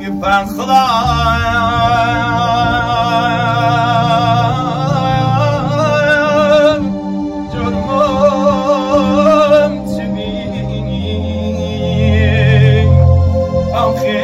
بگفن خدا جرمم چی بینی آخه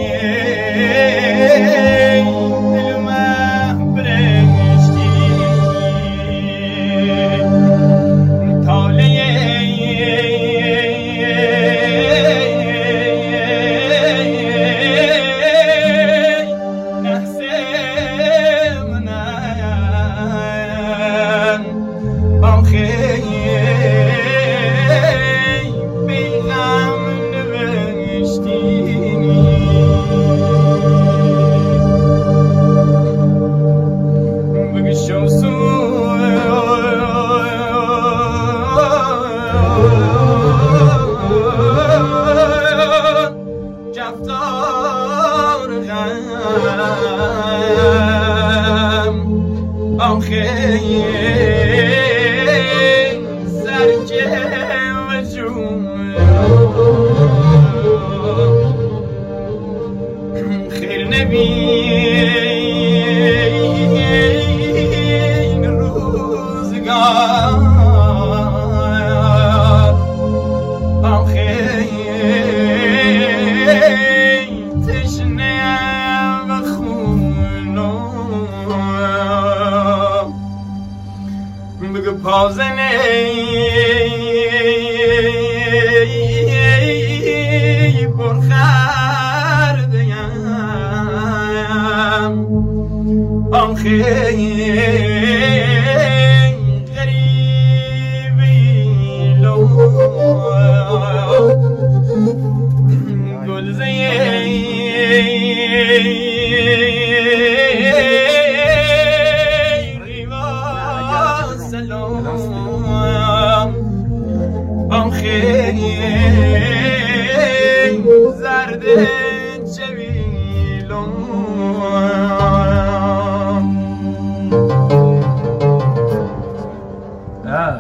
خیر نبین روزگار آخه تشنه و خونم بگو پازنه آخه غریبی لو گلزه ریوا سلام آخه زرد جویلون